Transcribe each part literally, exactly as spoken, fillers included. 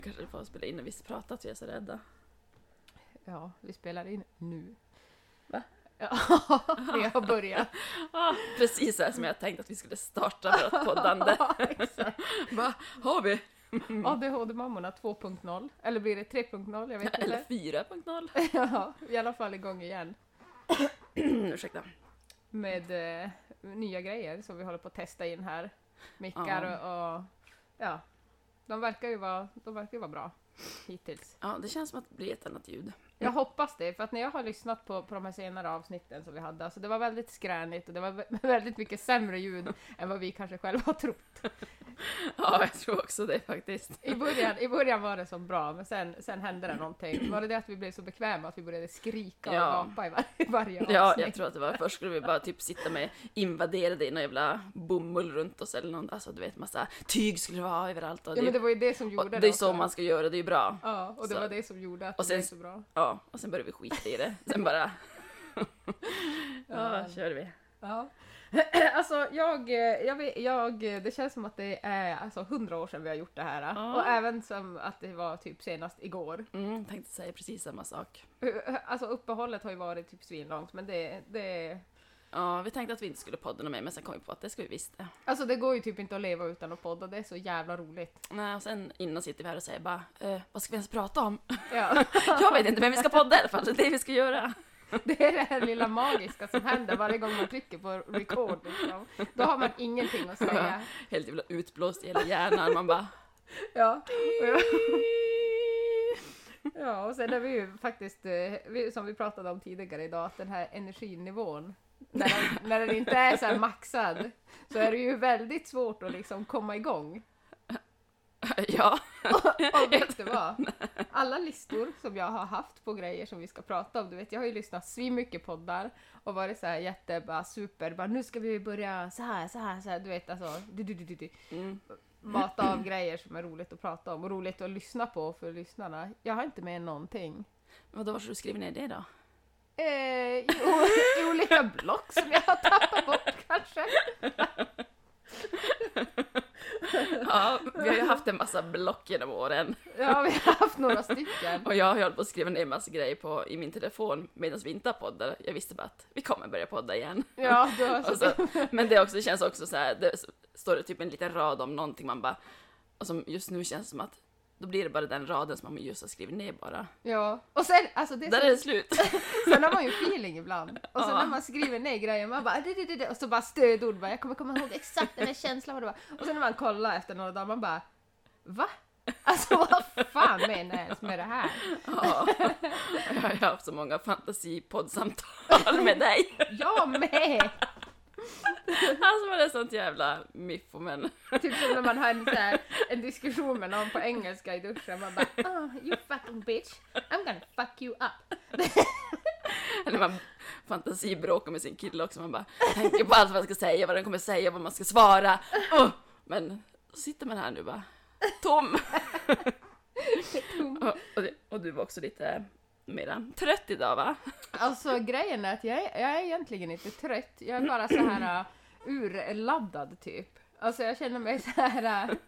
Kanske får spela in när vi pratar att vi är så rädda. Ja, vi spelar in nu. Va? Ja, vi har börjat. Ah, precis så här som jag tänkte att vi skulle starta vårt poddande. Ja, exakt. Va? Har vi? A D H D-mammorna två punkt noll. Eller blir det tre punkt noll? Jag vet inte. Eller fyra punkt noll. Ja, i alla fall igång igen. Ursäkta. Med eh, nya grejer som vi håller på att testa in här. Mickar Ja. och, och ja, de verkar ju vara, de verkar ju vara bra hittills. Ja, det känns som att det blir ett annat ljud. Jag hoppas det, för att när jag har lyssnat på, på de här senare avsnitten som vi hade, alltså det var väldigt skränigt och det var vä- väldigt mycket sämre ljud än vad vi kanske själva har trott. Ja, jag tror också det faktiskt. I början, i början var det så bra, men sen, sen hände det någonting. Var det det att vi blev så bekväma att vi började skrika och Ja. gapa i var, i varje avsnitt? Ja, jag tror att det var först skulle vi bara typ sitta med invaderade i någon jävla bomull runt oss eller något, alltså du vet massa tyg skulle det vara överallt och det, Ja, men det var ju det som gjorde och det det är så också. man ska göra, det är ju bra. Ja, och det Så. var det som gjorde att Och det sen- blev så bra. Ja, och sen började vi skita i det. Sen bara ja, körde vi. Ja. Alltså jag, jag, vet, jag, det känns som att det är alltså hundra år sedan vi har gjort det här. Ja. Och även som att det var typ senast igår. Mm, tänkte säga precis samma sak. Alltså uppehållet har ju varit typ svinlångt, men det, det, Ja, vi tänkte att vi inte skulle podda något mer, men sen kom vi på att det ska vi visst det. alltså det går ju typ inte att leva utan att podda, det är så jävla roligt. Nej, och sen innan sitter vi här och säger bara, eh, vad ska vi ens prata om? Ja. Jag vet inte, men vi ska podda i alla fall, det är det vi ska göra. Det är det här lilla magiska som händer varje gång man trycker på record liksom. Då har man ingenting att säga. Helt jävla utblåst i hela hjärnan, man bara... Ja. Och jag- Ja, och sen är vi ju faktiskt, eh, vi, som vi pratade om tidigare idag, att den här energinivån, när den, när den inte är så här maxad, så är det ju väldigt svårt att liksom komma igång. Ja. Och vet du vad? Alla listor som jag har haft på grejer som vi ska prata om, du vet, jag har ju lyssnat svin mycket poddar och varit så här jätte, bara super, bara nu ska vi börja så här, så här, så här, du vet, alltså, du, du, du, du, du. Mm. Mata av grejer som är roligt att prata om och roligt att lyssna på för lyssnarna. Jag har inte med någonting. Men då var du skriver ner det då? Eh, i, o- I olika block som jag har tappat bort kanske. Ja, vi har ju haft en massa block genom åren. Ja, vi har haft några stycken. Och jag har ju hållit på att skriva ner en massa grejer på, i min telefon medan vi inte har poddat. Jag visste bara att vi kommer börja podda igen. Ja, du har Och så, men det, också, det känns också så här, det står det typ en liten rad om någonting man bara, och som just nu känns som att då blir det bara den raden som man just har skrivit ner bara. Ja, och sen, alltså det är Där så, är det slut. sen har man ju feeling ibland. Och sen Ja. när man skriver ner grejer, man bara, "Det, det, det, det", och så bara stödord, bara, jag kommer komma ihåg exakt den här känslan vad det var. Och sen när man kollar efter några dagar, man bara, va? Alltså vad fan menar jag ens med det här? Ja. Jag har ju haft så många fantasipoddsamtal med dig. Jag med! Alltså var det sånt jävla miffo, men Typ som när man har en, så här, en diskussion med någon på engelska i duschen, man bara, oh, you fucking bitch, I'm gonna fuck you up. eller man fantasibråkar med sin kille också, man bara tänker på allt vad man ska säga, vad den kommer säga, vad man ska svara. Oh, men så sitter man här nu bara tom. och, och, det, och du var också lite mera trött idag, va? Alltså grejen är att jag är, jag är egentligen inte trött, jag är bara så här uh, urladdad typ. Alltså jag känner mig så här uh,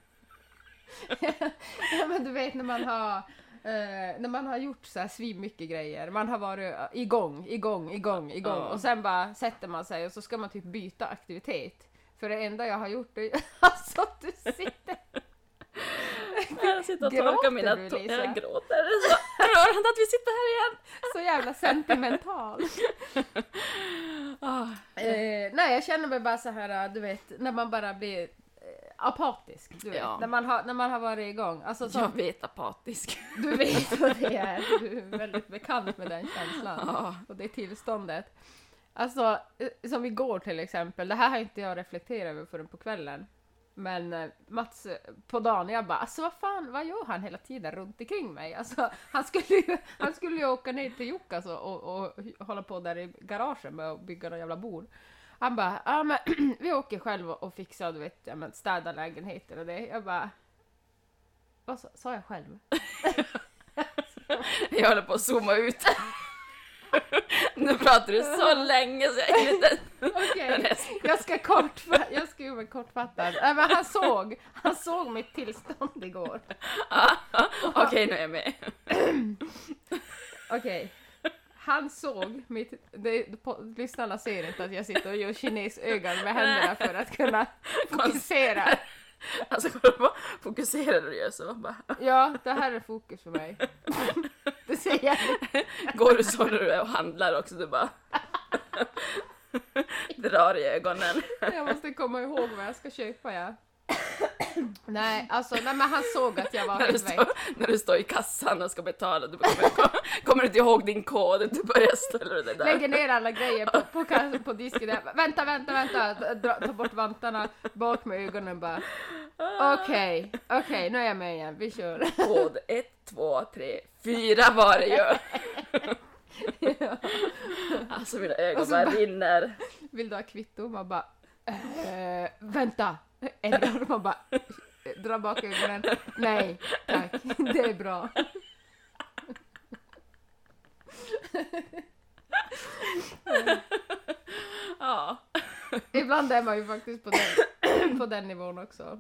ja men du vet när man har uh, när man har gjort så här svin mycket grejer, man har varit uh, igång, igång, igång, igång Ja. och sen bara sätter man sig och så ska man typ byta aktivitet. För det enda jag har gjort är alltså att du sitter. Jag sitter och Gråter torkar mina du, tår. Lisa? Jag gråter. Det är så rörande att vi sitter här igen. Så jävla sentimental. Ah, Eh, nej, jag känner mig bara så här, du vet, när man bara blir eh, apatisk, du vet, Ja. när, man har, när man har varit igång. Alltså, så, jag vet apatisk. du vet vad det är, du är väldigt bekant med den känslan Ja. och det tillståndet. Alltså, eh, som igår till exempel, det här har inte jag reflekterat över förrän på kvällen. Men eh, Mats eh, på dagen, jag bara, alltså vad fan, vad gör han hela tiden runt omkring mig? Alltså, han skulle ju, han skulle ju åka ner till Jukka alltså, och, och, och hålla på där i garagen med att bygga någon jävla bord. Han bara, ja men vi åker själv och, och fixar, du vet, ja, men städa lägenheter och det. Jag bara, vad sa, sa jag själv? Jag håller på att zooma ut. Nu pratar du så länge så jag är inte... Okej, okay. jag ska kort, jag ska ju vara kortfattad. Äh, men han såg, han såg mitt tillstånd igår. Okej, okay, nu är jag med. Okej. Okay. Han såg mitt, det, på, lyssnarna ser inte att jag sitter och gör kinesögon med händerna för att kunna fokusera. Alltså fokuserar du gör så bara. Ja, det här är fokus för mig. Det säger jag. Går du så när du är och handlar också, du bara drar i ögonen. Jag måste komma ihåg vad jag ska köpa, ja. Nej, alltså, nej, men han såg att jag var när, du står, när du står i kassan och ska betala, du kommer, kommer du inte ihåg din kod, du börjar ställa dig där. Lägger ner alla grejer på, på, på, på disken där. Vänta, vänta, vänta. Dra, ta bort vantarna, bak med ögonen bara. Okej, okay, okej, okay, nu är jag med igen, vi kör. Kod ett, två, tre, fyra var det ju. Ja. Alltså mina ögon bara rinner. Vill du ha kvitto? Man bara, äh, vänta. Eller man bara dra bak ögonen. Nej, tack. Det är bra. Ja. Ibland är man ju faktiskt på den, på den nivån också.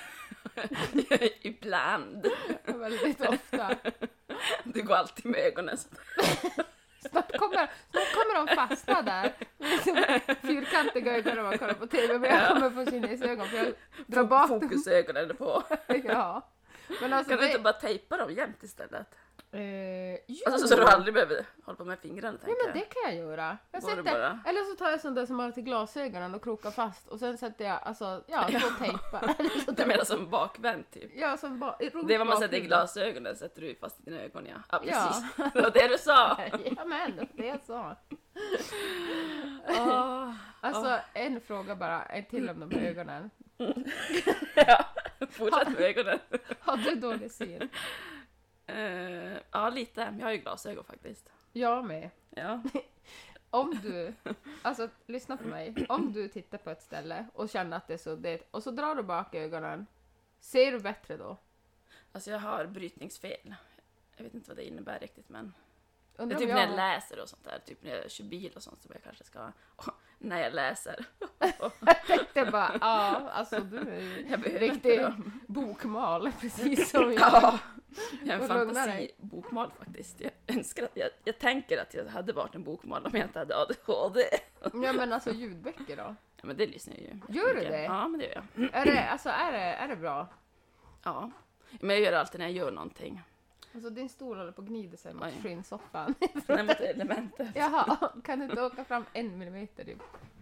Ibland. Väldigt ofta. Du går alltid med ögonen. Snart kommer, snart kommer de fastna där. Fyrkantiga ögon när man kollar på tv. Men jag kommer få kinesögon för jag drar bak dem. Fokusögonen på. Ja. Men alltså kan det... du inte bara tejpa dem jämt istället? Uh, alltså, så du aldrig behöver hålla på med fingrarna, tänker ja, men det kan jag göra. Jag sätter, bara... Eller så tar jag sånt där som har till glasögonen och krokar fast. Och sen sätter jag, alltså, ja, så tejpa. Så du menar som bakvänt typ? Ja, som ba- det är vad man sätter i glasögonen, sätter du fast i dina ögon, ja. Ja, precis. Ja. Det var det du sa. Ja, men det jag sa. Oh, alltså, oh. en fråga bara, en till om de här ögonen. Ja, fortsätt med ögonen. Har du dålig syn? Uh, ja, lite. Jag har ju glasögon faktiskt. Jag med. Ja. Om du, alltså lyssna på mig. Om du tittar på ett ställe och känner att det är suddigt och så drar du bak ögonen, ser du bättre då? Alltså jag har brytningsfel. Jag vet inte vad det innebär riktigt, men Undrar det är typ jag... när jag läser och sånt där. Typ när jag kör bil och sånt som jag kanske ska... Oh, när jag läser. Jag tänkte bara, ja, alltså du är ju riktig bokmal, precis som jag. Ja, jag är en fantasibokmal faktiskt. Jag önskar att jag, jag tänker att jag hade varit en bokmal om jag inte hade A D H D. Ja, men alltså ljudböcker då? Ja, men det lyssnar jag ju. Gör du det? Ja, men det gör jag. Är det, alltså, är det, är det bra? Ja, men jag gör det alltid när jag gör någonting. Alltså din stol håller på att gnida sig mot skinnsoffan. Nej, mot elementet. Jaha, kan du inte åka fram en millimeter typ?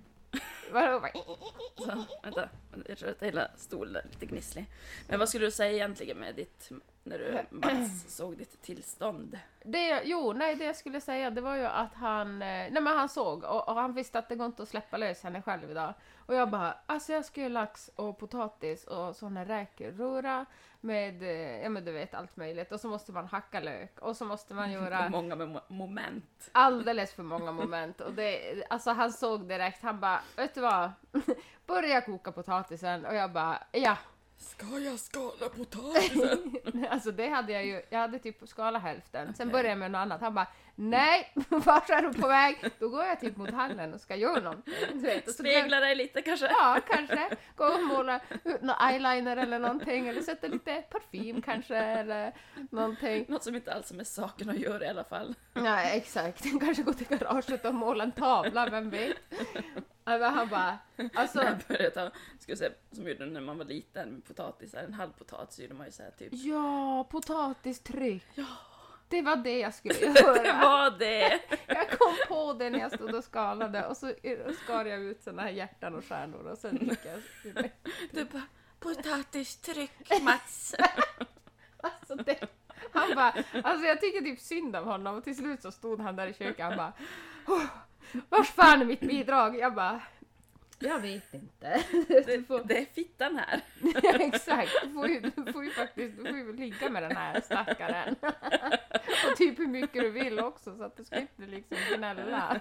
Vadå? Så, vänta, jag tror att hela stolen är lite gnisslig. Men vad skulle du säga egentligen med ditt, när du Mats såg ditt tillstånd? Det, jo, nej, det jag skulle säga, det var ju att han, nej men han såg och, och han visste att det går inte att släppa lös henne själv idag. Och jag bara, alltså jag ska göra lax och potatis och såna räkrora med, ja men du vet, allt möjligt. Och så måste man hacka lök och så måste man göra... många mo- moment. Alldeles för många moment. Och det, alltså han såg direkt, han bara, vet du vad? Börja koka potatisen och jag bara, ja. Ska jag skala potatisen? Alltså det hade jag ju, jag hade typ skalat hälften. Sen började jag med något annat. Han bara, nej, vart är du på väg? Då går jag typ mot hallen och ska göra någonting. Spegla dig lite kanske? Ja, kanske. Gå och måla någon eyeliner eller någonting. Eller sätta lite parfym kanske. Eller någonting. Något som inte alls med saken att göra i alla fall. Nej, exakt. Kanske gå till garaget och måla en tavla, vem vet. Men han bara, alltså... När jag började ta, ska jag säga, som gjorde när man var liten med potatis, en halv potatis gjorde man ju så här typ. Ja, potatistryck. Ja. Det var det jag skulle göra. Det var det. Jag kom på det när jag stod och skalade och så skar jag ut såna här hjärtan och stjärnor och sen gick jag. Du bara, potatistryck, Mats. Alltså det... Han bara, alltså jag tycker typ synd av honom och till slut så stod han där i köket, han bara, oh, vars fan är mitt bidrag? Jag bara, jag vet inte. Det, får... det är fittan här. Ja, exakt, du får, ju, du får ju faktiskt, du får ju ligga med den här stackaren. Och typ hur mycket du vill också, så att du ska inte liksom gnälla.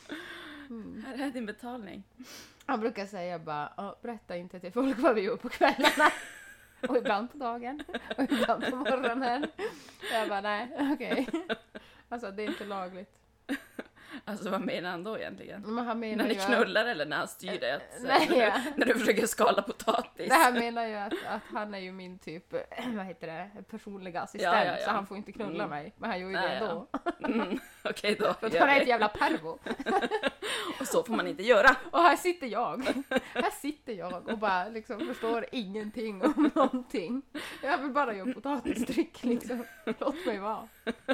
Mm. Här är din betalning. Han brukar säga bara, berätta inte till folk vad vi gör på kvällarna. Och ibland på dagen. Och ibland på morgonen. Jag bara, nej, okej. Okay. Alltså, det är inte lagligt. Alltså vad menar han då egentligen? Men han menar När ni ju knullar eller när han styr dig? Att, Nej, när, ja. du, när du försöker skala potatis? Det här menar ju att, att han är ju min typ, vad heter det, personliga assistent, Ja, ja, ja. så han får inte knulla Mm. mig. Men han gör ju Nej, det ändå. ja. Mm, Okej då. För att gör han är det. ett jävla pervo. Och så får man inte göra. Och här sitter jag. Här sitter jag och bara liksom förstår ingenting om någonting. Jag vill bara göra potatistryck liksom. Låt mig vara.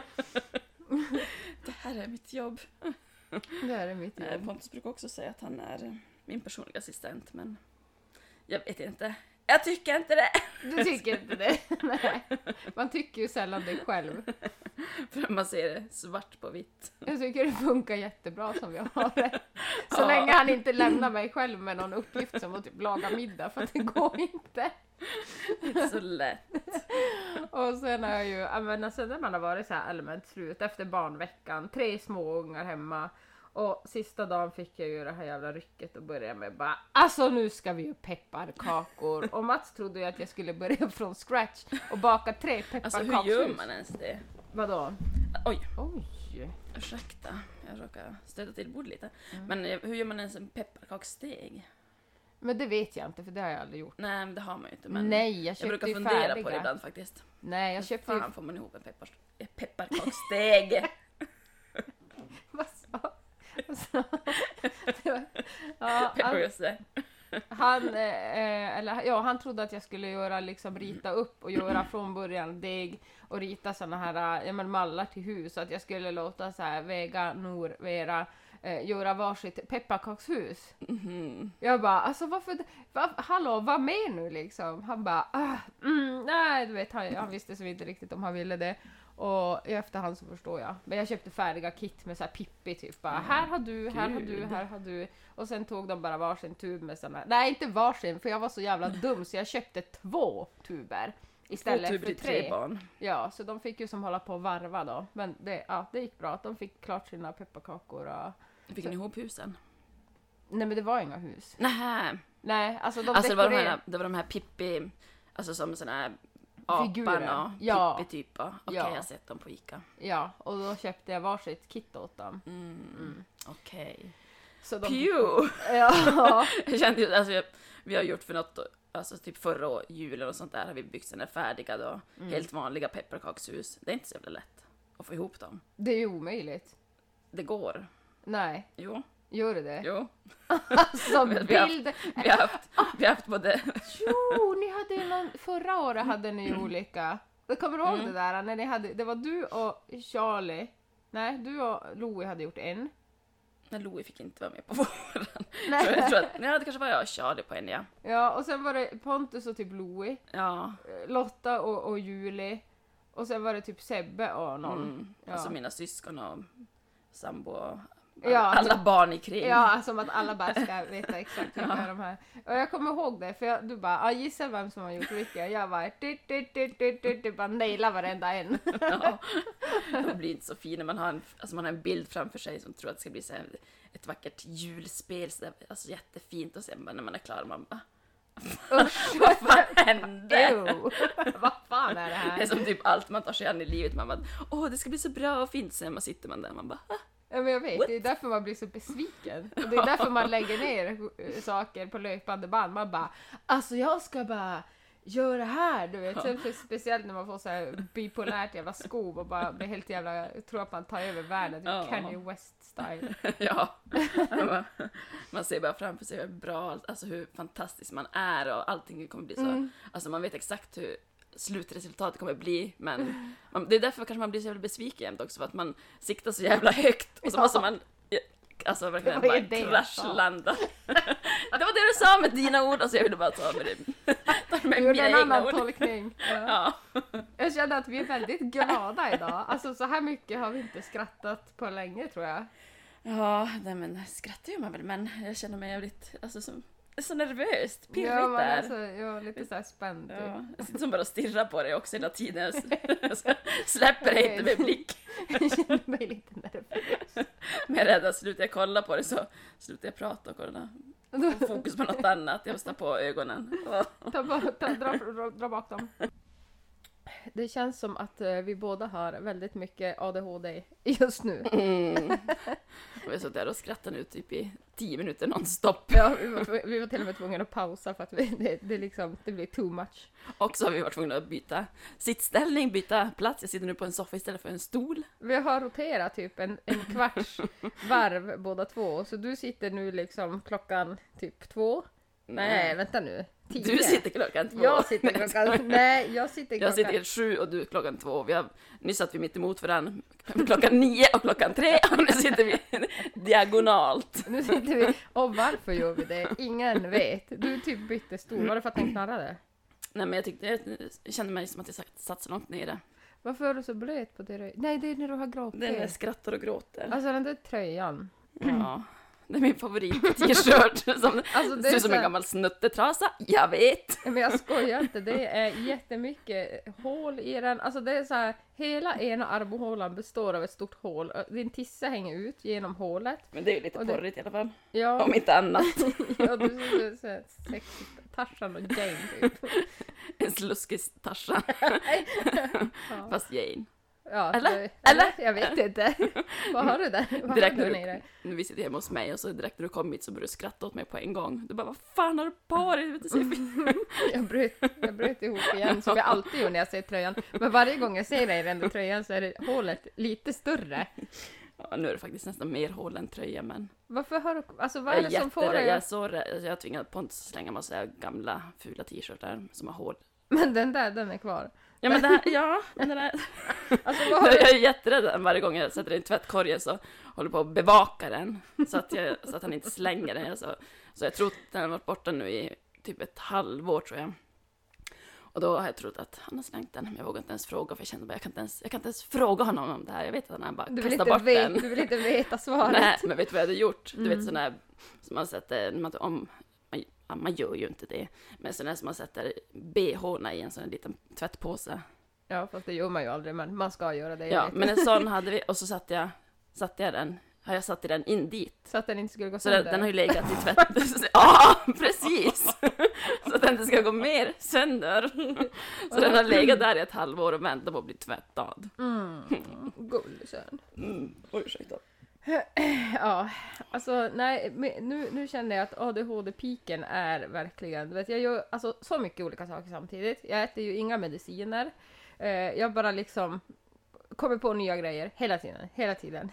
Det här är mitt jobb. Det här är mitt Eh, jobb. Pontus brukar också säga att han är eh, min personliga assistent, men jag vet inte. Jag tycker inte det. Du tycker inte det? Nej. Man tycker ju sällan det själv. För man ser det svart på vitt. Jag tycker det funkar jättebra som jag har det. Så Ja. länge han inte lämnar mig själv med någon uppgift som att typ laga middag, för att det går inte. Inte så lätt. Och sen har jag ju, jag menar, sen när man har varit så här allmänt slut efter barnveckan, tre små ungar hemma, och sista dagen fick jag ju det här jävla rycket och börja med bara, alltså nu ska vi ju pepparkakor. Och Mats trodde ju att jag skulle börja från scratch och baka tre Alltså pepparkakshus. hur gör man ens det? Vadå? Oj, Oj. ursäkta. Jag råkar stöta till bordet lite. Mm. Men eh, hur gör man ens en pepparkakssteg? Men det vet jag inte, för det har jag aldrig gjort. Nej, men det har man ju inte. Men Nej, jag jag köpte brukar ju fundera färdiga. på det ibland faktiskt. Nej, jag köpte ju... Fan får man ihop en peppar, ett pepparkakssteg? Vad sa? Vad sa? Det var- Ja, han, Pepparkakssteg. han, eh, eller, ja, han trodde att jag skulle göra, liksom rita upp och göra från början deg och rita såna här ja, men mallar till hus, så att jag skulle låta så här Vega, Nor, Vera eh, göra varsitt pepparkakshus. Mhm. Jag bara, alltså varför, va, hallå, vad med nu liksom? Han bara, ah, mm, nej, du vet, han, han visste så inte riktigt om han ville det. Och i efterhand så förstår jag. Men jag köpte färdiga kit med så här Pippi typ. Bara, Mm, här har du, här har du, gud. här har du. Och sen tog de bara varsin tub med såna. Nej, inte varsin, för jag var så jävla dum så jag köpte två tuber. Istället Två tuber för till tre tre. barn. Ja, så de fick ju som hålla på och varva då. Men det, ja, det gick bra. De fick klart sina pepparkakor. Och... Fick ni ihop husen? Nej, men det var inga hus. Nähä. Nej, alltså de Alltså det var, de dekorerade- här, det var de här Pippi, alltså som såna här Figurer. apan och Ja. Pippi-typer. Okej, Ja. jag har sett dem på Ica. Ja, och då köpte jag varsitt kit åt dem. Mm. Mm. Okej. Så de... Pew! Ja. Jag kände ju, alltså jag, vi har gjort för något, alltså typ förra år, julen och sånt där har vi byggt såna färdiga då, Mm. helt vanliga pepparkakshus. Det är inte så jävla lätt att få ihop dem. Det är ju omöjligt. Det går. Nej, Jo, gör det det? jo. Alltså Vi har- vi har- bild... Vi har haft, vi har haft både, Jo, ni hade ju någon... Förra året hade ni ju olika. Jag kommer du ihåg Mm. det där? När ni hade... Det var du och Charlie. Nej, du och Louie hade gjort en. när Louie fick inte vara med på våren. Så Nej. jag tror att, nej, det kanske var jag och Charlie på en, ja. Ja, och sen var det Pontus och typ Louie. Ja. eh, Lotta och, och Julie. Och sen var det typ Sebbe och någon. Mm. Ja. Alltså mina syskon och sambo och Ja, alla typ- barn i kring. Ja, som att alla bara ska veta exakt vilka Ja. är de här. Och jag kommer ihåg det, för jag, du bara, ah, gissa vem som har gjort vilka. Jag bara, dit, dit, dit, dit, dit, dit, bara naila varenda en. Ja. Det blir inte så fint när man har en, alltså man har en bild framför sig som tror att det ska bli så här, ett vackert julspel, så där, alltså jättefint, och sen bara, när man är klar man bara, Usch, vad fan hände? ew. Vad fan är det Det är här? som typ allt man tar sig an i livet, man bara, åh det ska bli så bra och fint, sen man sitter man där man bara, ah. Ja, men jag vet, What? det är därför man blir så besviken. Och det är därför man lägger ner eh, saker på löpande band. Man bara, alltså jag ska bara göra det här, du vet. Sen för, speciellt när man får så här bipolärt jävla skov och bara blir helt jävla, tror att man tar över världen, typ Ja. Kanye West-style. Ja, man, man ser bara framför sig hur bra, alltså hur fantastisk man är och allting kommer bli så, Mm. alltså man vet exakt hur slutresultatet kommer bli, men man, det är därför kanske man blir så jävla besviken jämt också, för att man siktar så jävla högt och så Ja. måste man alltså verkligen Det var ju bara det jag kraschlanda. Det var det du sa med dina ord, alltså jag ville bara ta med det. Ta med Du gjorde mina en egna annan ord. tolkning. Ja. Ja. Jag känner att vi är väldigt glada idag. Alltså så här mycket har vi inte skrattat på länge, tror jag. Ja, nej, men skrattar gör man väl, men jag känner mig jävligt, alltså så, så nervöst, pirrigt Ja, man är där. så, jag är lite så här spänd. Typ. Ja, jag sitter som bara och stirrar på dig också hela tiden. Jag släpper dig inte med blick. Jag känner mig lite nervös. Men jag är rädd att slutar jag kolla på det så slutar jag prata och kolla. Få fokus på något annat. Jag måste ta på ögonen. Åh. Ta, bara- ta, dra, dra, dra bak dem. det känns som att eh, vi båda har väldigt mycket A D H D just nu. Mm. Och jag satt där och skrattade nu typ i tio minuter nonstop. Ja, vi var, vi var till och med tvungna att pausa för att vi, det, det, liksom, det blir too much. Och så har vi varit tvungna att byta sittställning, byta plats. Jag sitter nu på en soffa istället för en stol. Vi har roterat typ en, en kvarts varv båda två. Så du sitter nu liksom klockan typ två. Nej, Nej vänta nu. Tio. Du sitter klockan två. Jag sitter klockan... Nej, jag sitter klockan... Jag sitter sju och du klockan två. Vi har, nyss satt vi mitt emot varandra klockan nio och klockan tre. Och nu sitter vi diagonalt. Nu sitter vi... Och varför gör vi det? Ingen vet. Du typ bytte stol. Var det för att den knarrade? Nej, men jag tyckte jag kände mig som att jag satt så långt nere. Varför är du så blöt på det? Nej, det är när du har gråtit. Det är när jag skrattar och gråter. Alltså den där tröjan. Ja. Det är min favorit-t-shirt som alltså, det ser är ut som så... en gammal snuttetrasa. Jag vet! Men jag skojar inte. Det är jättemycket hål i den. Alltså det är så här, hela ena armhålan består av ett stort hål. Din tisse hänger ut genom hålet. Men det är ju lite och det... porrigt i alla fall. Ja. Om inte annat. Ja, du ser så här sexigt. Tarzan och Jane typ. En sluskig Tarzan. Ja. Fast Jane. Ja, eller? Det, eller? eller? Jag vet inte. Vad har du där? Vad direkt har du när du, nu vi sitter hemma hos mig och så direkt när du kom hit så började du skratta åt mig på en gång. Du bara, vad fan har du på dig? jag, bröt, jag bröt ihop igen som jag alltid gör när jag ser tröjan. Men varje gång jag ser dig i den där tröjan så är det hålet lite större. Ja, nu är det faktiskt nästan mer hål än tröja, men... Varför har du... Alltså vad är det som får dig? Jag är så rädd. Jag har tvingat Pontus att slänga massa gamla fula t-shirtar som har hål. Men den där, den är kvar. Ja, men det här, ja, men den där... Alltså, vad har du... Jag är jätterädd varje gång jag sätter den i tvättkorgen så håller på att bevaka den så att, jag, så att han inte slänger den. Så, så jag tror att den har varit borta nu i typ ett halvår, tror jag. Och då har jag trott att han har slängt den, men jag vågar inte ens fråga för jag kände bara jag kan inte ens, jag kan inte ens fråga honom om det här. Jag vet att han bara du vill kastar inte bort vet, den. Du vill inte veta svaret. Nej, men vet du vad jag hade gjort? Mm. Du vet sån här som man sätter, man, om, man, ja, man gör ju inte det, men sån här som man sätter B H-na i en sån här liten tvättpåse. Ja, fast det gör man ju aldrig, men man ska göra det. Ja, men en sån hade vi, och så satte jag, satte jag den, har jag satt den in dit. Så att den inte skulle gå Så sönder. den, den har ju legat i tvätt. Ja, precis! Så att den inte ska gå mer sönder. Så den har legat där i ett halvår och väntat på att bli tvättad. Mm, gullisen. Mm, oj, ursäkta. Ja, alltså nej, nu, nu känner jag att A D H D-piken är verkligen, du vet, jag gör alltså så mycket olika saker samtidigt. Jag äter ju inga mediciner. Eh, jag bara liksom kommer på nya grejer hela tiden, hela tiden.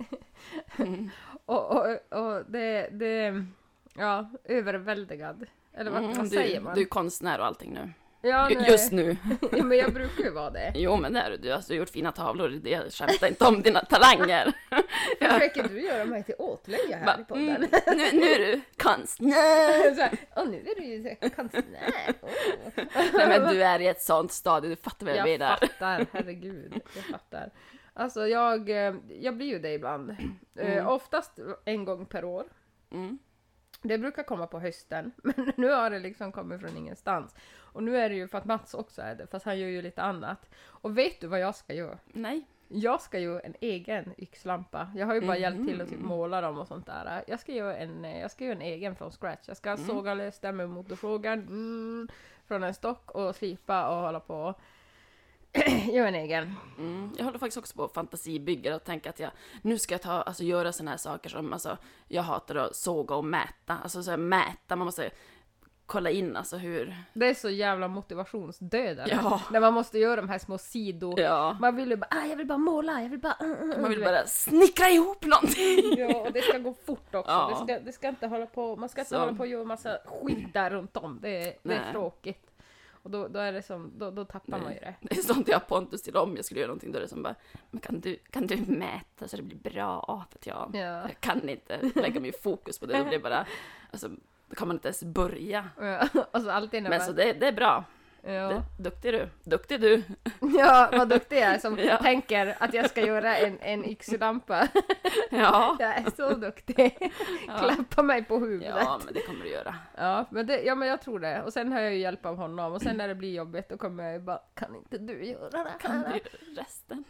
Mm. och och, och det, det, ja, överväldigad. Eller vad, Mm, vad du, säger man? du är konstnär och allting nu. Ja, nej. Just nu. Ja, men jag brukar ju vara det. Jo, men det är du. Du har alltså gjort fina tavlor. Det jag skämtar inte om dina talanger. Försöker du göra mig till åtlöje här Va? i podden? Mm, nu, nu är du konstnär. Så här, åh, nu är du ju så konstnär. Oh. Nej, men du är i ett sånt stadie. Du fattar vad jag menar. Jag fattar, herregud. Jag fattar. Alltså, jag, jag blir ju det ibland. Mm. Uh, oftast en gång per år. Mm. Det brukar komma på hösten, men nu har det liksom kommit från ingenstans. Och nu är det ju för att Mats också är det, fast han gör ju lite annat. Och vet du vad jag ska göra? Nej. Jag ska göra en egen yxlampa. Jag har ju bara Mm. hjälpt till att typ måla dem och sånt där. Jag ska göra en, jag ska göra en egen från scratch. Jag ska Mm. såga lös den med motorsågen mm, från en stock och slipa och hålla på. Göra en egen. Mm. Jag håller faktiskt också på fantasibygger och tänker att jag nu ska jag ta, alltså göra såna här saker som, alltså, jag hatar att såga och mäta. Alltså så här, mäta, man måste kolla in alltså hur... Det är så jävla motivationsdödare. Ja. När man måste göra de här små sidor. Ja. Man vill ju bara, ah, jag vill bara måla, jag vill bara... Uh, uh, Man vill du bara snickra ihop någonting. Ja, och det ska gå fort också. Ja. Det, ska, det ska inte hålla på, man ska inte Så. hålla på och göra massa skit där runt om. Det, är- det är Nej. tråkigt. Och då, då är det som, då, då tappar man ju det. Det är sånt jag har Pontus till om jag skulle göra någonting. Då är det som bara, men kan du, kan du mäta så det blir bra? För att jag, Ja. jag kan inte lägga mig fokus på det. Det blir bara, alltså, då kan man inte ens börja. Ja, och så alltid när Men man... så det, det är bra. Ja. Det, duktig du. Duktig du. Ja, vad duktig jag är som Ja. tänker att jag ska göra en, en yxlampa. Ja. Jag är så duktig. Ja. Klappa mig på huvudet. Ja, men det kommer du göra. Ja, men det, ja, men jag tror det. Och sen har jag ju hjälp av honom. Och sen när det blir jobbigt, då kommer jag ju bara, kan inte du göra det här? Kan du resten?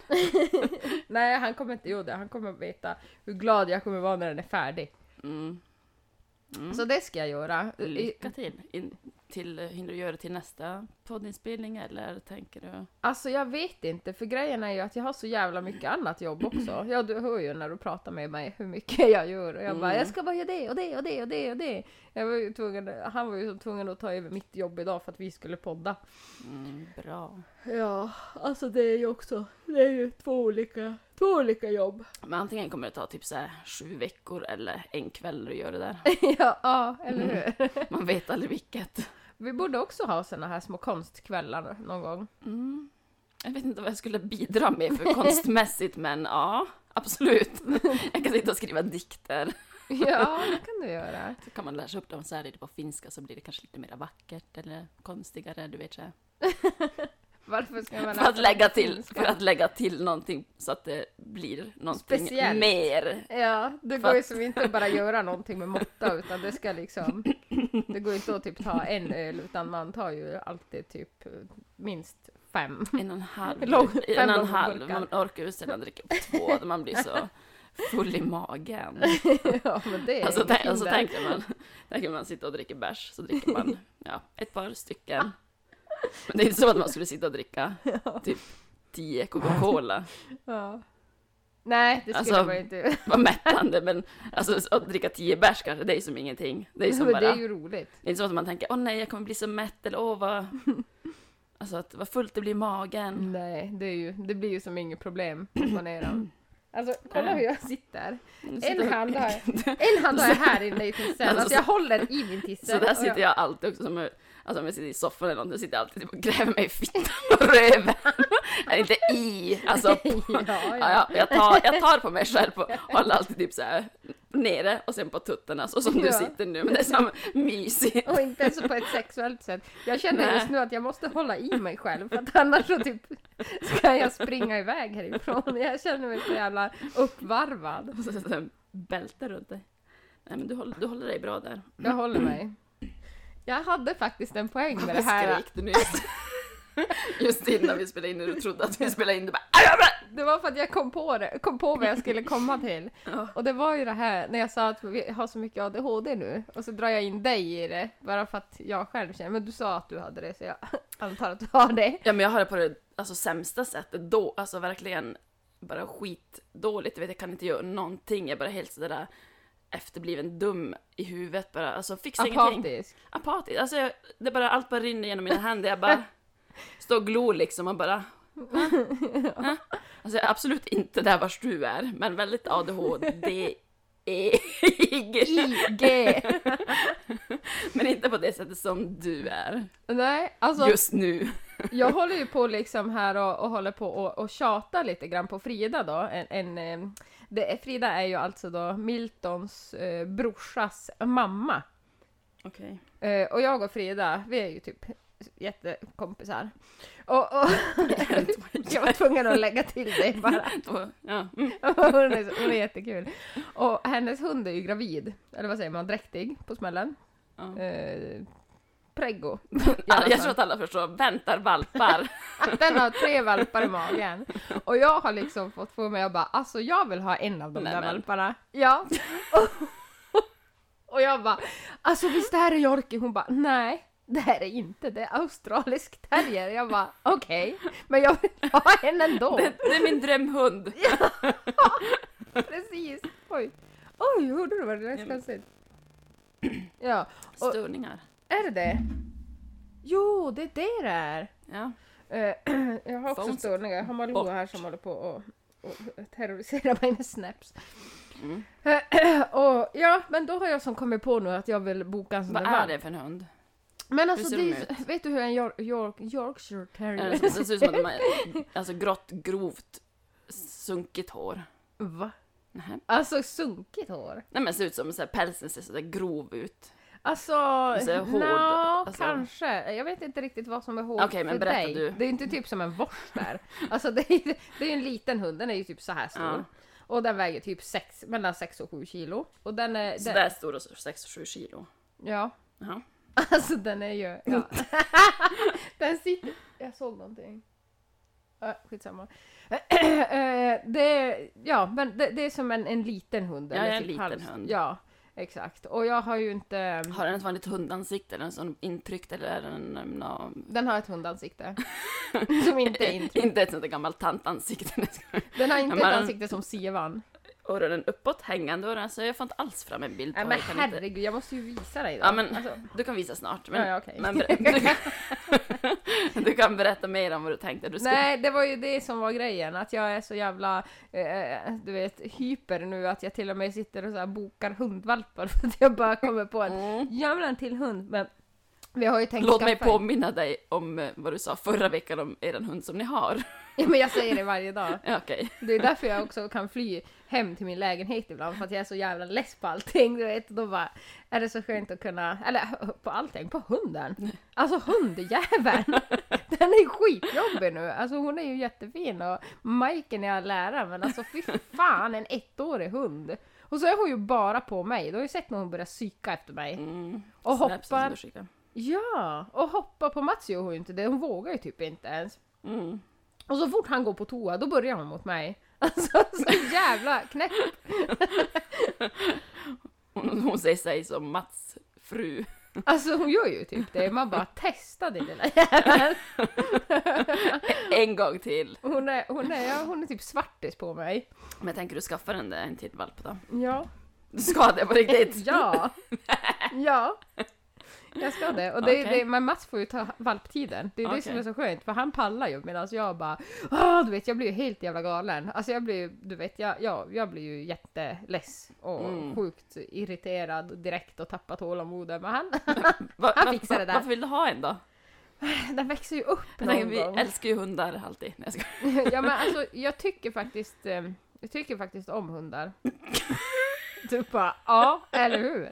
Nej, han kommer inte göra det. Han kommer veta hur glad jag kommer vara när den är färdig. Mm. Mm. Så det ska jag göra. Lycka till. In, till. Hinner du göra det till nästa poddinspelning eller tänker du? Alltså jag vet inte, för grejen är ju att jag har så jävla mycket annat jobb också. Ja, du hör ju när du pratar med mig hur mycket jag gör. Och jag bara, Mm. jag ska bara göra det och det och det och det och det. Jag var ju tvungen, han var ju så tvungen att ta över mitt jobb idag för att vi skulle podda. Mm, bra. Ja, alltså det är ju också, det är ju två olika, två olika jobb. Men antingen kommer det ta typ så här sju veckor eller en kväll att göra det där. ja, ja, eller hur? Man vet aldrig vilket. Vi borde också ha såna här små konstkvällar någon gång. Mm. Jag vet inte vad jag skulle bidra med för konstmässigt, men ja, absolut. Jag kan sitta och skriva dikter. Ja, det kan du göra. Så kan man läsa upp dem så här lite på finska så blir det kanske lite mer vackert eller konstigare, du vet så här. Varför ska man För att lägga till, finska? för att lägga till någonting så att det blir någonting Speciellt. mer. Ja, det För går ju att- som inte bara göra någonting med måtta, utan det ska liksom, det går inte att typ ta en öl, utan man tar ju alltid typ minst fem. En och en halv. Lång- en fem och en långa halv. burkar. Man orkar ju sällan dricka upp två, då man blir så full i magen. Ja, men det är Alltså, ingenting tänk, alltså där. tänker man, tänker man sitta och dricka bärs, så dricker man ja, ett par stycken. Men det är inte så att man skulle sitta och dricka typ tio Coca-Cola. Ja. Nej, det skulle Alltså, man inte. Vad mättande, men alltså, att dricka tio bärs kanske, det är som ingenting. Det är som Men bara, det är ju roligt. det är inte så att man tänker, åh nej, jag kommer bli så mätt, eller åh vad, alltså att vad fullt det blir i magen. Nej, det, är ju, det blir ju som inget problem att ponera. Alltså, kolla hur jag sitter. En hand har jag, en hand har jag här inne i tissen. Alltså, Alltså jag håller i min tisse. Så där och sitter jag alltid också, som, alltså om jag sitter i soffan eller något, då sitter jag alltid typ och gräver mig i fittan och röven. Eller inte i, alltså på, Ja, ja, ja. ja, jag, tar, jag tar på mig själv och håller alltid typ så här nere och sen på tuttarna, så som du Ja. sitter nu, men det är som mysigt. Och inte ens på ett sexuellt sätt. Jag känner Nej. just nu att jag måste hålla i mig själv, för att annars så typ ska jag springa iväg härifrån. Jag känner mig så jävla uppvarvad. Och så sätter jag en bälte runt dig. Nej men du håller, du håller dig bra där. Jag håller mig. Jag hade faktiskt en poäng med det Varför här. skrek du nu just, just innan vi spelade in och du trodde att vi spelade in, du bara "Aj, aj, aj!" Det var för att jag kom på det, kom på vad jag skulle komma till. Ja. Och det var ju det här när jag sa att vi har så mycket A D H D nu. Och så drar jag in dig i det, bara för att jag själv känner. Men du sa att du hade det, så jag antar att du har det. Ja men jag har det på det alltså, sämsta sättet då, alltså verkligen bara skitdåligt, jag vet jag kan inte göra någonting, jag är bara helt sådär efterbliven dum i huvudet bara, alltså fixar ingenting. Apatisk. Apatisk, alltså jag, det bara, allt bara rinner genom mina händer, jag bara står och glor liksom och bara ha? Ha? Alltså jag är absolut inte där vars du är, men väldigt A D H D E I G. men inte på det sättet som du är Nej, alltså just nu. jag håller ju på liksom här och, och håller på och, och tjata lite grann på Frida då. En, en, eh, det, är- Frida är ju alltså då Miltons eh, brorsas mamma. Okej. Eh, och jag och Frida, vi är ju typ jättekompisar. Och, och jag var tvungen att lägga till det bara. Ja. Mm. hon, är, så- hon är jättekul. Och hennes hund är ju gravid. Eller vad säger man? Dräktig på smällen. Ja. Eh, preggo. Ja, jag tror att alla förstår, väntar valpar. Den har tre valpar i magen. Och jag har liksom fått för mig att bara, alltså jag vill ha en av de Nej, där men. valparna. Ja. Och, och jag bara, alltså visst det här är Yorkie? Hon bara, nej. Det här är inte, det är australisk terrier. Jag bara, okej. Men jag vill ha en ändå. Det, det är min drömhund. Precis. Oj. Oj, hörde du vad det där konstigt? Ja. Och, Störningar. är det det? Jo, det är det det är. Ja. Eh, jag har också Phones störningar. Jag har Malou bort. här som håller på och, och terrorisera mig med snaps. Mm. Och ja, men då har jag som kommit på nu att jag vill boka en sån Vad där är valp. det för en hund? Men alltså, Hur ser det de är, ju- vet du hur en York, York, Yorkshire terrier Det ser ut som att de har alltså, grått, grovt, sunkigt hår. Va? Nähä. Alltså sunkigt hår? Nej men det ser ut som så här, pälsen ser sådär grov ut. Alltså, Så är hård, nå, alltså. kanske. Jag vet inte riktigt vad som är hårt Okej, men för berätta dig. du. Det är inte typ som en vorster. Alltså det är, det är en liten hund, den är ju typ så här stor. Ja. Och den väger typ sex, mellan sex och sju kilo. Och den är... Så Den, där stor och sex till sju kilo. ja. Jaha. Alltså den är ju... Ja. Den sitter... Jag såg någonting. Äh, skitsamma. Eh, det, ja, men det, det är som en, en liten hund. Ja, eller en typ liten halv- hund. Ja. Exakt. Och jag har ju inte... Har den ett vanligt hundansikte eller en sån intryckt eller är den no... Den har ett hundansikte. Som inte är intryckt. Inte ett sånt där gammalt tantansikte. Den har inte Men- ett ansikte som Sivan. Och den uppåt hängande och den, så jag får inte alls fram en bild på. Nej men jag kan inte- herregud, jag måste ju visa dig då. Ja, men Alltså, du kan visa snart. Men, ja, ja, okej. men ber- du, kan, du kan berätta mer om vad du tänkte. Du skulle... Nej, det var ju det som var grejen. Att jag är så jävla, eh, du vet, hyper nu. Att jag till och med sitter och så här bokar hundvalpar. För att jag bara kommer på en Mm. jävla en till hund. Men vi har ju tänkt Låt mig skaffa en. påminna dig om eh, vad du sa förra veckan om er hund som ni har. Ja, men jag säger det varje dag. Ja, okej. Det är därför jag också kan fly hem till min lägenhet ibland. För att jag är så jävla less på allting. Du vet, då bara är det så skönt att kunna, eller på allting, på hunden. Alltså hundjäveln. Den är skitjobbig nu. Alltså hon är ju jättefin och Majken är lärare. Men alltså fy fan, en ettårig hund. Och så är hon ju bara på mig. Du har ju sett när hon börjar psyka efter mig. Mm. Och Snaps hoppar. som du skickar. Ja, och hoppa på Mats gör hon ju inte det. Hon vågar ju typ inte ens. Mm. Och så fort han går på toa, då börjar hon mot mig. Alltså så jävla knäpp. Hon, hon säger sig som Mats fru. Alltså hon gör ju typ det. Man bara testar din lilla jävel. En gång till. Hon är, hon är, ja, hon är typ svartis på mig. Men tänker du skaffa den där en till valp då? Ja. Du ska det på riktigt? Ja. Ja. Jag ska det. Och det, Okej. det, men Mats får ju ta valptiden. Det är det Okej. som är så skönt. För han pallar ju medan jag bara, åh, du vet, jag blir ju helt jävla galen. Alltså jag blir ju, du vet, jag, jag, jag blir ju jätteless och Mm. sjukt irriterad direkt och tappar tålamodet. Men han, Va, Han va- fixar det va- där. Varför vill du ha en då? den växer ju upp Jag någon tänker, vi gång. älskar ju hundar alltid. Nej, jag skojar. Ja men alltså jag tycker faktiskt eh, jag tycker faktiskt om hundar. Typ bara, ja, eller hur?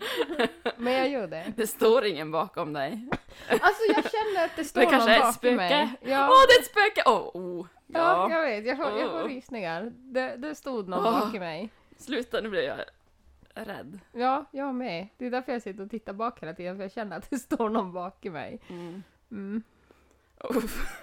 Men jag gör det. Det står ingen bakom dig. Alltså jag känner att det står Det kanske någon är ett bakom spöke. mig. Åh, Ja, det är ett spöke! Åh, oh, ja. ja. jag vet, jag får, jag får Åh. rysningar. Det, det stod någon Åh. bakom mig. Sluta, nu blir jag rädd. Ja, jag med. Det är därför jag sitter och tittar bak hela tiden, för jag känner att det står någon bakom mig. Mm. Mm. Uff.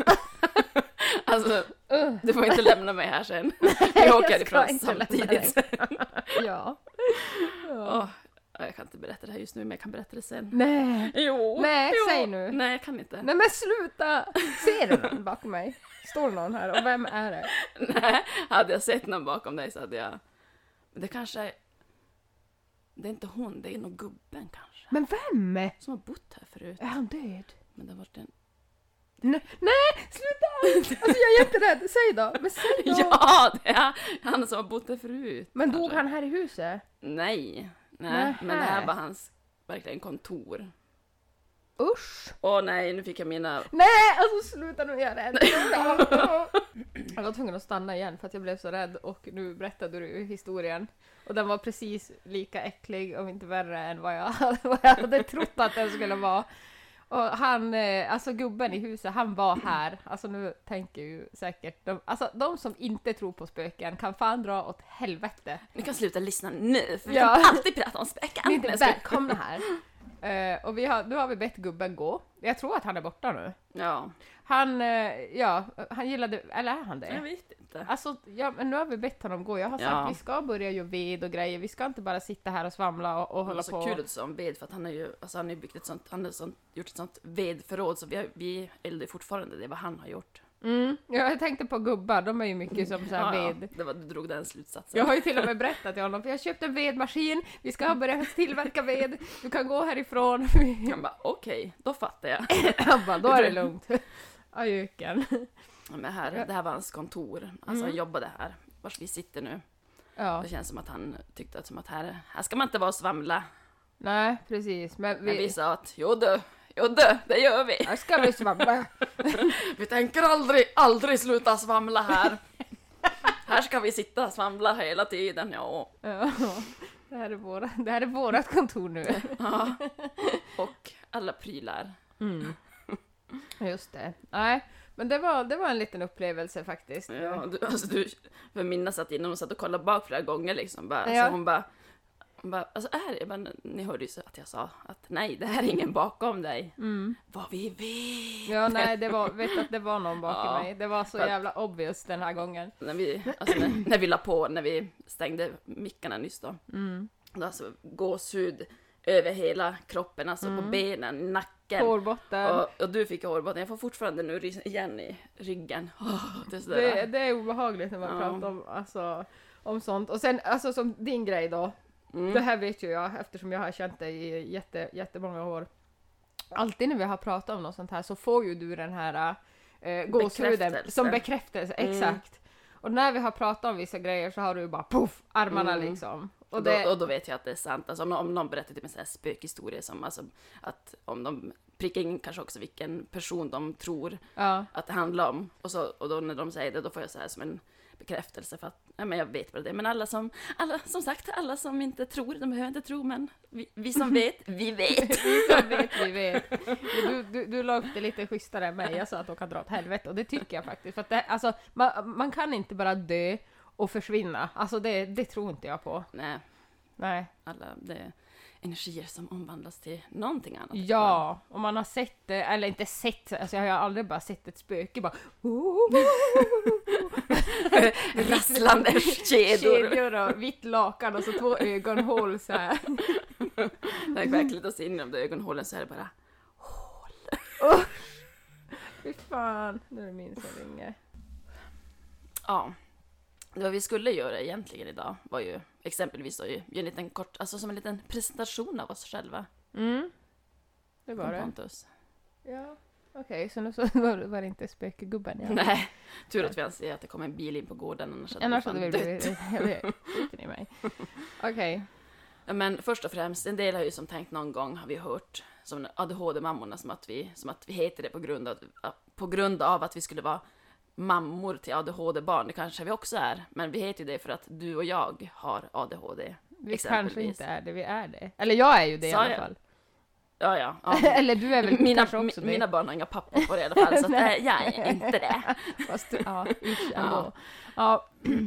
Alltså, Uh. du får inte lämna mig här sen. Vi Jag åker ska ifrån inte lämna samtidigt. Ja. Ja. Åh, jag kan inte berätta det här just nu, men jag kan berätta det sen. Nej. Jo, Nej, jo. säg nu. Nej, jag kan inte. Nej men sluta! Ser du någon bakom mig? Står det någon här? Och vem är det? Nej, hade jag sett någon bakom dig så hade jag... Men det kanske är... Det är inte hon, det är nog gubben kanske. Men vem? Som har bott här förut. Är han död? Men det har varit en... Nej, nej sluta! Alltså jag är jätterädd, säg då! Men säg då! Ja, det är han som har bott här förut. Men dog kanske. han här i huset? Nej, nej. Nähä. Men det här var hans verkligen kontor. Usch! Åh nej, nu fick jag mina... Nej, alltså sluta nu, jag är rädd. Jag var tvungen att stanna igen för att jag blev så rädd och nu berättade du ju historien. Och den var precis lika äcklig, om inte värre, än vad jag, vad jag hade trott att den skulle vara. Och han, eh, alltså gubben i huset, han var här. Alltså nu tänker ju säkert, de, alltså de som inte tror på spöken kan fan dra åt helvete. Ni kan sluta lyssna nu, för vi Ja. kan alltid prata om spöken. Ni är inte Nej, jag skojar. välkomna här. Eh, och vi har, nu har vi bett gubben gå. Jag tror att han är borta nu. Ja, Han, eh, ja, han gillade, eller är han jag det? vet inte. Alltså, ja, men nu har vi bett honom gå. Jag har sagt Ja. vi ska börja göra ved och grejer. Vi ska inte bara sitta här och svamla och, och Det var hålla så på. kul att du sa om ved, för att han har ju alltså han har ju byggt ett sånt, han har sånt, gjort ett sånt vedförråd, så vi, har, vi eldar fortfarande det vad han har gjort. Mm. Ja, jag tänkte på gubbar, de är ju mycket som så här Ja, ja, ved. det var, du drog den slutsatsen. Jag har ju till och med berättat till honom, för jag köpte en vedmaskin, vi ska börja tillverka ved, du kan gå härifrån. Han bara, okej, då fattar jag. Han bara, då är det lugnt. Ajöken. Ja, men här, det här var hans kontor, alltså Mm. han jobbade här, vars vi sitter nu. Ja, Det känns som att han tyckte att, som att här, här ska man inte vara och svamla. nej precis. Men Men vi vi, sa att, jo du, jo du, det gör vi. här ska vi svamla. Vi tänker aldrig, aldrig sluta svamla här. Här ska vi sitta och svamla hela tiden, ja. Ja, det här är, våra, det här är vårat kontor nu. ja. Och alla prylar. Mm. Just det. Nej, men det var, det var en liten upplevelse faktiskt. Ja, du, alltså du, för Minna satt inne och satt och kollade bak flera gånger liksom. Bara, Ja. Så hon bara, hon bara, alltså är det? Men ni hörde ju så att jag sa att nej, det här är ingen bakom dig. Mm. Vad vi vet. Ja, nej, det var, vet att det var någon bakom Ja. mig. Det var så För att- jävla obvious den här gången. När vi, alltså när, när vi la på, när vi stängde mickarna nyss då. Mm. alltså gåshud över hela kroppen, alltså Mm. på benen, nacken. Hårbotten. Och, och du fick hårbotten. Jag får fortfarande nu ris- igen i ryggen. Oh, det, är sådär. Det, det är obehagligt när man Ja. pratar om, alltså, om sånt. Och sen, alltså som din grej då. Mm. Det här vet ju jag eftersom jag har känt dig i jätte, jättemånga år. Alltid när vi har pratat om något sånt här så får ju du den här äh, gåshuden Bekräftelse. som bekräftelse. Mm. Exakt. Och när vi har pratat om vissa grejer så har du ju bara puff, armarna Mm. liksom. Och, Och då, det, och då vet jag att det är sant. Alltså, om, någon- om någon berättar typ en sån här spökhistoria som alltså, att om de prickar in kanske också vilken person de tror ja. att det handlar om. Och, så, och då när de säger det, då får jag så här som en bekräftelse för att, ja men jag vet bara det. Men alla som, alla, som sagt, alla som inte tror, de behöver inte tro, men vi, vi som vet, vi vet. Vi som vet, vi vet. Du, du, du la upp det lite schysstare än mig. Jag sa att de kan dra åt helvete. Och det tycker jag faktiskt. För att det, alltså, man, man kan inte bara dö och försvinna. Alltså det, det tror inte jag på. Nej, Nej. alla, det är energier som omvandlas till någonting annat. Ja, och man har sett det, eller inte sett, alltså jag har aldrig bara sett ett spöke bara Rasslande kedjor. kedjor och vitt lakan och så två ögonhål så här. Det är verkligen att se in i de där ögonhålen så är det bara Fy fan, nu är det min som ringer. ja. Det vi skulle göra egentligen idag var ju exempelvis då, ju, ju en liten kort, alltså som en liten presentation av oss själva. Mm, det var Från det. Pontus. Ja, okej, så nu så var, var det inte spökegubben. Ja. Nej, tur att vi anser att det kom en bil in på gården, annars hade Annars vi hade fan vi dött. blivit... Jag vet, skiter ni mig. Okej. Ja, men först och främst, en del har ju som tänkt någon gång, har vi hört, som A D H D-mammorna, som att vi, som att vi heter det på grund av, på grund av att vi skulle vara mammor till A D H D-barn. Det kanske vi också är, men vi heter ju det för att du och jag har A D H D. Vi exempelvis. kanske inte är det, vi är det. Eller jag är ju det i Sa alla jag? fall. Ja, ja. ja. Eller du är väl mina, kanske också mi- det. mina barn har inga pappor på det i alla fall, så att, äh, jag är inte det. Fast, ja, ish, ändå. Ja,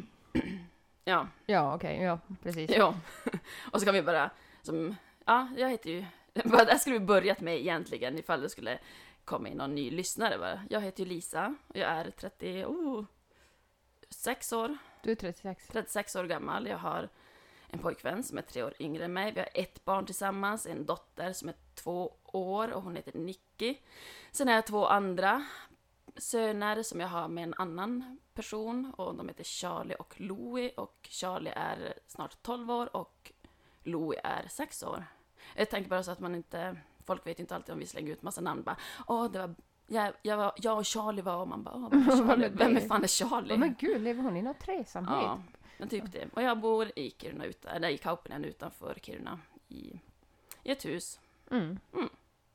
Ja, ja okej, ja, precis. ja. Och så kan vi bara, som, ja, jag heter ju, vad där skulle vi börjat med egentligen, ifall det skulle komma in någon ny lyssnare bara. Jag heter ju Lisa, och jag är trettiosex år, Du är trettiosex. trettiosex år gammal. Jag har en pojkvän som är tre år yngre än mig. Vi har ett barn tillsammans, en dotter som är två år och hon heter Nicky. Sen har jag två andra söner som jag har med en annan person och de heter Charlie och Louie, och Charlie är snart tolv år och Louie är sex år. Jag tänker bara så att man inte, folk vet inte alltid om vi slänger ut massa namn bara, åh det var, jag, jag, var, jag och Charlie var, och man bara, åh vem är Charlie? Vem är fan är Charlie? Oh, men gud, lever hon i någon tresamhet? Ja, men typ det. Och jag bor i Kiruna, utan, eller i Kaupinen utanför Kiruna, i, i ett hus. Mm. Mm.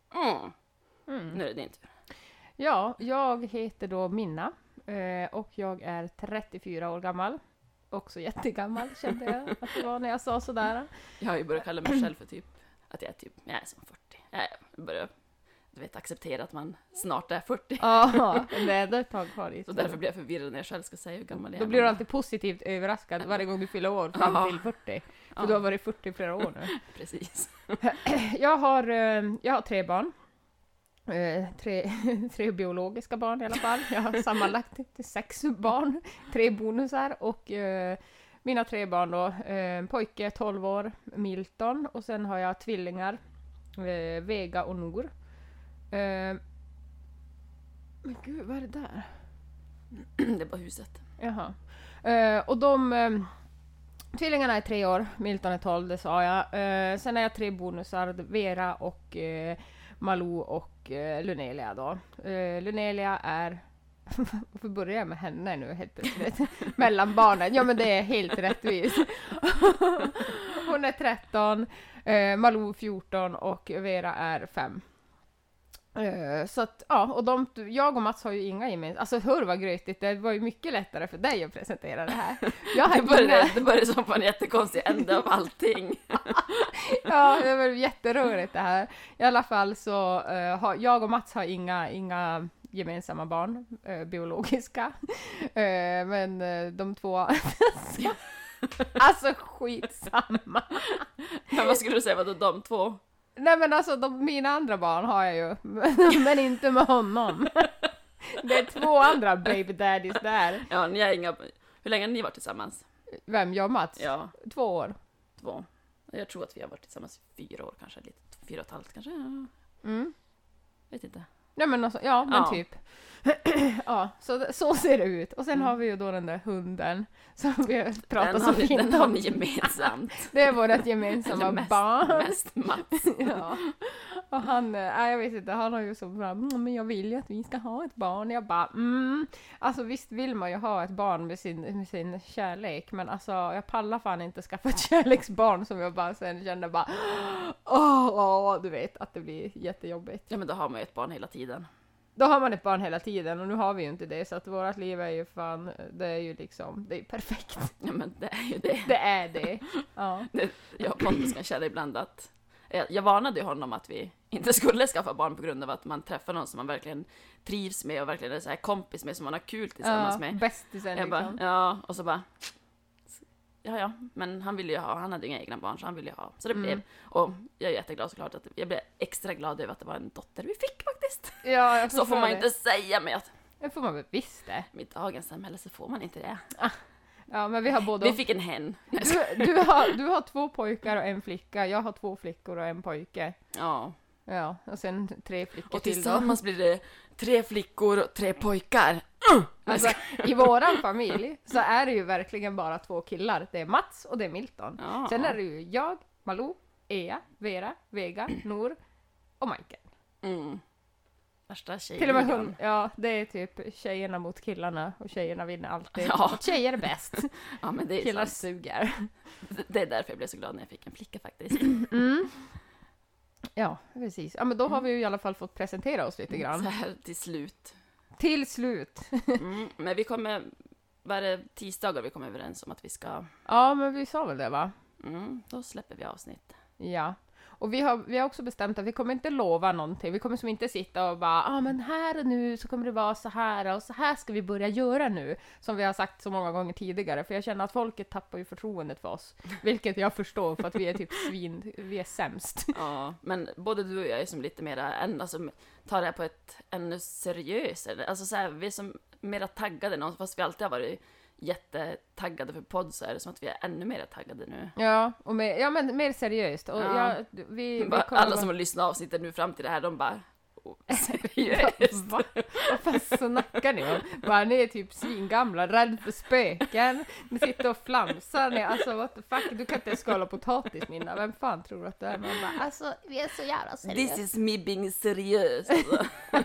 Mm. Nu är det din tur. Ja, jag heter då Minna eh, och jag är trettiofyra år gammal. Också jättegammal kände jag att det var när jag sa sådär. Jag har ju börjat kalla mig själv för typ, att jag är typ, jag är som fyrtio. Jag börjar, du vet, acceptera att man snart är fyrtio. Ja, det är ett tag kvar dit. Så därför blir jag förvirrad när jag själv ska säga hur gammal jag är. Då blir du alltid positivt överraskad varje gång du fyller år fram Ja. till fyrtio. För Ja. du har varit fyrtio i flera år nu. Precis. Jag har, eh, jag har tre barn. Eh, tre, tre biologiska barn i alla fall. Jag har sammanlagt till sex barn. Tre bonusar. Och eh, mina tre barn då. Eh, pojke tolv år, Milton. Och sen har jag tvillingar. Eh, Vega och Nor. Eh, men gud, vad är det där? Det är bara huset. Jaha. Eh, och de... Eh, tvillingarna är tre år, Milton är tolv, det sa jag. Eh, sen är jag tre bonusar, Vera och eh, Malou och eh, Lunelia då. Eh, Lunelia är... Varför börjar jag med henne nu helt plötsligt? Mellan barnen. Ja men det är helt rättvist. Hon är tretton, eh, Malou fjorton och Vera är fem. Uh, så att, ja, och de, jag och Mats har ju inga gemensamma, alltså hör vad grötigt, det var ju mycket lättare för dig att presentera det här. Jag har Det började, inga, det började som på en jättekonstig ände av allting. ja, det var jätterörigt det här. I alla fall så uh, har, jag och Mats har inga, inga gemensamma barn, uh, biologiska, uh, men uh, de två, alltså skitsamma. Men vad skulle du säga, vadå de två? Nej men alltså, de, mina andra barn har jag ju, men inte med honom. Det är två andra baby daddies där. Ja, ni har inga... Hur länge har ni varit tillsammans? Vem, jag och Mats? Ja, Två år. två. Jag tror att vi har varit tillsammans i fyra år kanske, lite, fyra och ett halvt kanske. Ja. Mm. Vet inte. Ja men, alltså, ja, men Ja. typ. Ja, så, så ser det ut. Och sen Mm. har vi ju då den där hunden som vi pratar Den så har, vi, fint den har om. ni gemensamt. Det är vårt gemensamma Eller mest, barn. mest Mats. Ja. Och han, äh, jag vet inte, han har ju så bra, mm, men jag vill ju att vi ska ha ett barn. Jag bara, mm. Alltså visst vill man ju ha ett barn med sin, med sin kärlek, men alltså jag pallar fan inte skaffa ett kärleksbarn som jag bara sen kände bara, åh, åh, du vet att det blir jättejobbigt. Ja men då har man ju ett barn hela tiden. Då har man ett barn hela tiden och nu har vi ju inte det, så att vårt liv är ju fan, det är ju liksom, det är ju perfekt. Ja men det är ju det. Det är det. Ja. det jag och Pontus kan känna ibland att jag, jag varnade ju honom att vi inte skulle skaffa barn på grund av att man träffar någon som man verkligen trivs med och verkligen är så här kompis med, som man har kul tillsammans Ja, med. bästisen Jag bara, liksom. ja, och så bara, ja ja, men han ville ju ha, han hade ju inga egna barn så han ville ju ha. Så det Mm. blev, och jag är jätteglad såklart att jag blev extra glad över att det var en dotter vi fick faktiskt. Ja, jag Så får förstår man det. inte säga, men att Det får man väl visst det. i dagens samhälle så får man inte det. Ja, men vi har både... Vi fick en hen. Du, du, har, du har två pojkar och en flicka, jag har två flickor och en pojke. Ja. Ja, och sen tre flickor Och till då. tillsammans blir det tre flickor och tre pojkar. Alltså, i våran familj så är det ju verkligen bara två killar. Det är Mats och det är Milton. Ja. Sen är det ju jag, Malou, Ea, Vera, Vega, Nor och Michael. Mm. Värsta tjejen. Till och med hon, ja, det är typ tjejerna mot killarna och tjejerna vinner alltid. Ja. Och tjejer är bäst. Ja, men det är Killar sant. suger. Det är därför jag blev så glad när jag fick en flicka faktiskt. Mm. Ja, precis. Ja, men då har vi ju i alla fall fått presentera oss lite Så grann. här till slut. Till slut. Mm. Men vi kommer, vad är det, tisdagar vi kommer överens om att vi ska, Ja, men vi sa väl det, va? mm, då släpper vi avsnitt. Ja. Och vi har, vi har också bestämt att vi kommer inte lova någonting. Vi kommer som inte sitta och bara, ja ah, men här och nu så kommer det vara så här och så här ska vi börja göra nu. Som vi har sagt så många gånger tidigare. För jag känner att folket tappar ju förtroendet för oss. Vilket jag förstår för att vi är typ svin, vi är sämst. Ja, men både du och jag är som lite mera, än, alltså, tar det här på ett ännu seriösare, alltså så här, vi är som mera taggade någon, fast vi alltid har varit jättetaggade för podd, så är det som att vi är ännu mer taggade nu. Ja, och mer, ja men mer seriöst. Och Ja. jag, vi, vi Bara, kommer alla vara- som har lyssnat avsnittet nu fram till det här, de bara, oh, seriöst? Va? Vad fan snackar ni om? Bara, ni är typ svingamla, rädd för spöken. Ni sitter och flamsar. Ni, alltså what the fuck, du kan inte ens skala potatis, Minna. Vem fan tror du att du är? Man bara, alltså vi är så jävla This seriösa. is me being seriös. Alltså.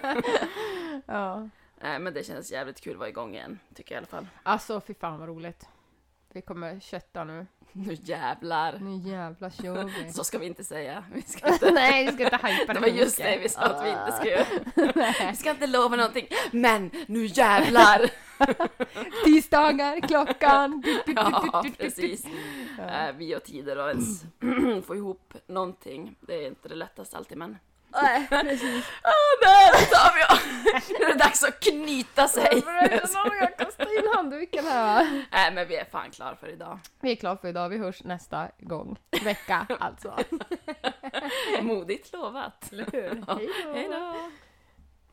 Ja. Nej, men det känns jävligt kul att vara igång igen, tycker jag i alla fall. Alltså fy fan vad roligt. Vi kommer kötta nu. Nu jävlar. Nu jävla kör vi. Så ska vi inte säga. Vi ska inte... Nej, vi ska inte hypa Det det var just mycket. det vi sa att vi inte ska göra. Nej. Vi ska inte lova någonting, men nu jävlar! Tisdagar, klockan. Ja, precis. Ja. Äh, vi och tider och ens få ihop någonting. Det är inte det lättaste alltid, men... Nej, precis. Ah, där tar vi! Nu är det dags att knyta sig. Jag kastar in handduken här. Nej, men vi är fan klara för idag. Vi är klara för idag. Vi hörs nästa gång. Vecka alltså. Modigt lovat. Eller hur? Ja. Hej då. Hej då!